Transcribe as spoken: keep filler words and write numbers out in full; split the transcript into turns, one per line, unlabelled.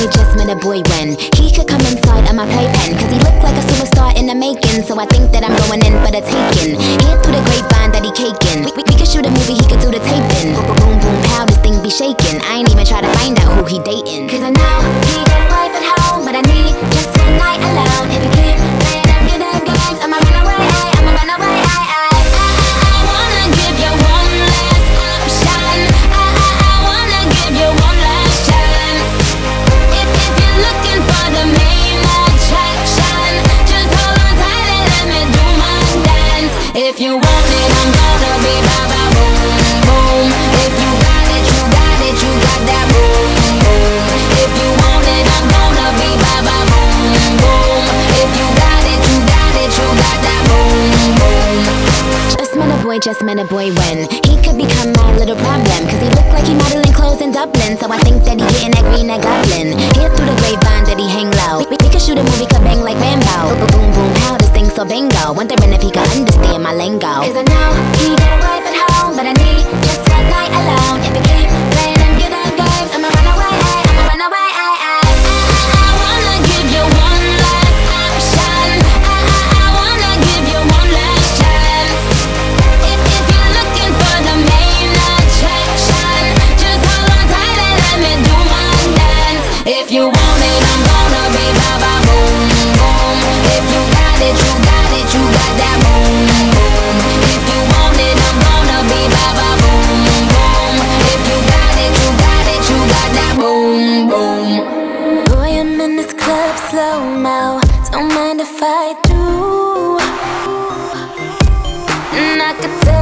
boy just met a boy when he could come inside of my playpen, cause he looked like a superstar in the making. So I think that I'm going in for the taking. Hear through the grapevine that he caking. We, we, we could shoot a movie, he could do the taping. Boom, boom, boom, pow, this thing be shaking. I ain't even try to find out who he dating, cause I know he got a wife at home, but I need just one night alone. If he keep playing them good them games, I'ma run away, ay, I'ma run away, ay, ay. I wanna give you one last option. I, I, I wanna give you one last chance. If, if you're looking for the main attraction, just hold on tight and let me do my dance. If you want it, I'm gonna be ba ba boom boom. If you got it, you got it, you got that boom boom. If you want it, I'm gonna be ba ba boom boom. If you got it, you got it, you got that boom boom. Just met a boy, just met a boy when he could become my little problem, cause he looked like he modeling clothes in Dublin. So I think that he getting that green, that goblin. Hear through the grapevine that he hang low. We, we could shoot a movie, could bang like Rambo. Boom, boom, boom, pow, this thing so bingo. Wondering if he could understand my lingo, cause I know he got a wife at home, but I need just one night alone. If he keep playing them good them games, I'ma run away, ay, I'ma run away, ay, ay. I wanna give you one last option. I, I, I wanna give you one last chance. If, if you're looking for the main attraction, just hold on tight and let me do my dance. If you want it, I'm gonna be ba ba boom boom. If you got it, you got it, you got that boom boom. If you want it, I'm gonna be ba ba boom boom. If you got it, you got it, you got that boom boom. Boy, I'm in this club slow-mo, don't mind if I do. And I could tell